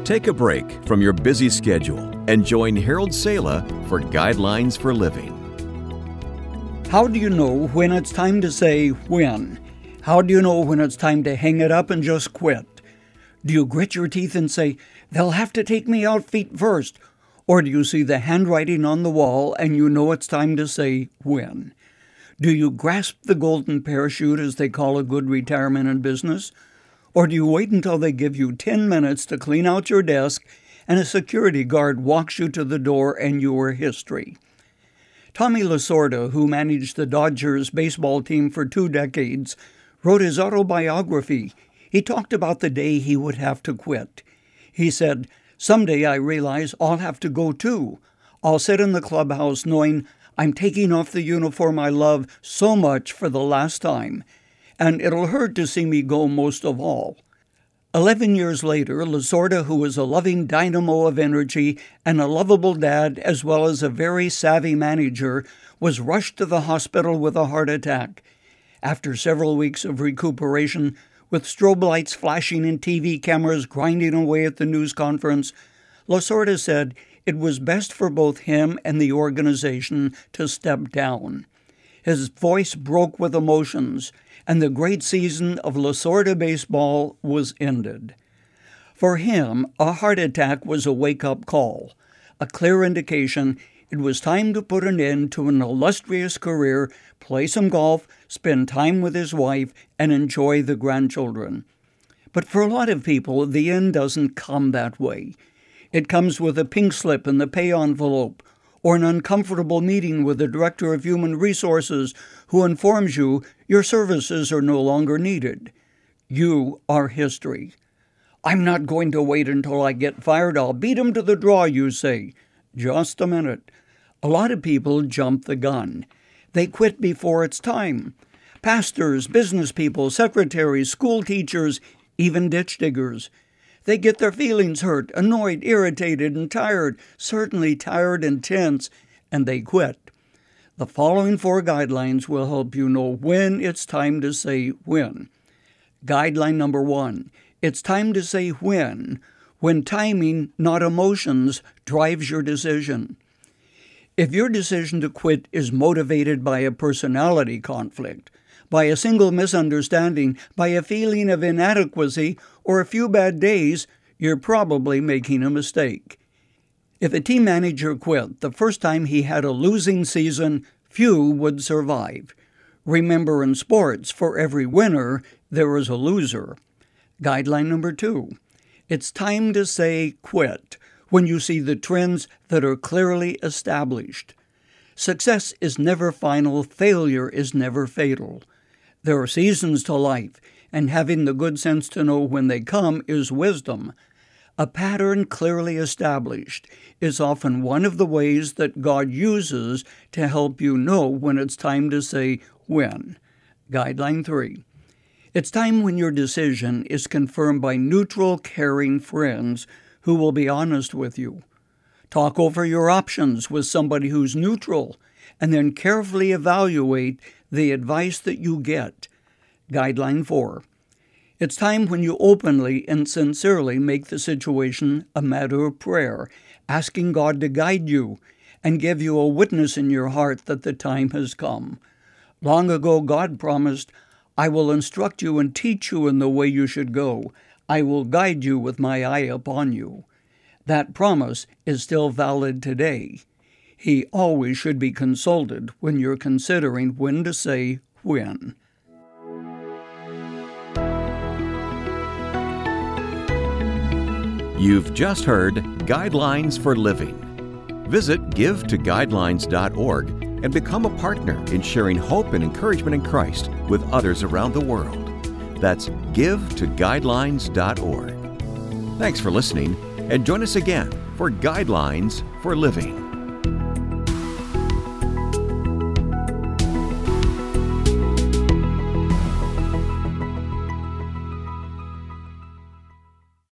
Take a break from your busy schedule and join Harold Sala for Guidelines for Living. How do you know when it's time to say when? How do you know when it's time to hang it up and just quit? Do you grit your teeth and say, they'll have to take me out feet first? Or do you see the handwriting on the wall and you know it's time to say when? Do you grasp the golden parachute, as they call a good retirement in business? Or do you wait until they give you 10 minutes to clean out your desk and a security guard walks you to the door and you are history? Tommy Lasorda, who managed the Dodgers baseball team for 2 decades, wrote his autobiography. He talked about the day he would have to quit. He said, "Someday I realize I'll have to go too. I'll sit in the clubhouse knowing I'm taking off the uniform I love so much for the last time, and it'll hurt to see me go most of all." 11 years later, Lasorda, who was a loving dynamo of energy and a lovable dad as well as a very savvy manager, was rushed to the hospital with a heart attack. After several weeks of recuperation, with strobe lights flashing and TV cameras grinding away at the news conference, Lasorda said it was best for both him and the organization to step down. His voice broke with emotions, and the great season of Lasorda baseball was ended. For him, a heart attack was a wake-up call, a clear indication it was time to put an end to an illustrious career, play some golf, spend time with his wife, and enjoy the grandchildren. But for a lot of people, the end doesn't come that way. It comes with a pink slip in the pay envelope, or an uncomfortable meeting with the Director of Human Resources who informs you your services are no longer needed. You are history. "I'm not going to wait until I get fired. I'll beat him to the draw," you say. Just a minute. A lot of people jump the gun. They quit before it's time. Pastors, business people, secretaries, school teachers, even ditch diggers. They get their feelings hurt, annoyed, irritated, and tired, certainly tired and tense, and they quit. The following 4 guidelines will help you know when it's time to say when. Guideline number 1. It's time to say when timing, not emotions, drives your decision. If your decision to quit is motivated by a personality conflict, by a single misunderstanding, by a feeling of inadequacy, or a few bad days, you're probably making a mistake. If a team manager quit the first time he had a losing season, few would survive. Remember, in sports, for every winner, there is a loser. Guideline number 2. It's time to say quit when you see the trends that are clearly established. Success is never final, failure is never fatal. There are seasons to life, and having the good sense to know when they come is wisdom. A pattern clearly established is often one of the ways that God uses to help you know when it's time to say when. Guideline 3. It's time when your decision is confirmed by neutral, caring friends who will be honest with you. Talk over your options with somebody who's neutral, and then carefully evaluate the advice that you get. Guideline 4. It's time when you openly and sincerely make the situation a matter of prayer, asking God to guide you and give you a witness in your heart that the time has come. Long ago, God promised, "I will instruct you and teach you in the way you should go. I will guide you with my eye upon you." That promise is still valid today. He always should be consulted when you're considering when to say when. You've just heard Guidelines for Living. Visit givetoguidelines.org and become a partner in sharing hope and encouragement in Christ with others around the world. That's givetoguidelines.org. Thanks for listening, and join us again for Guidelines for Living.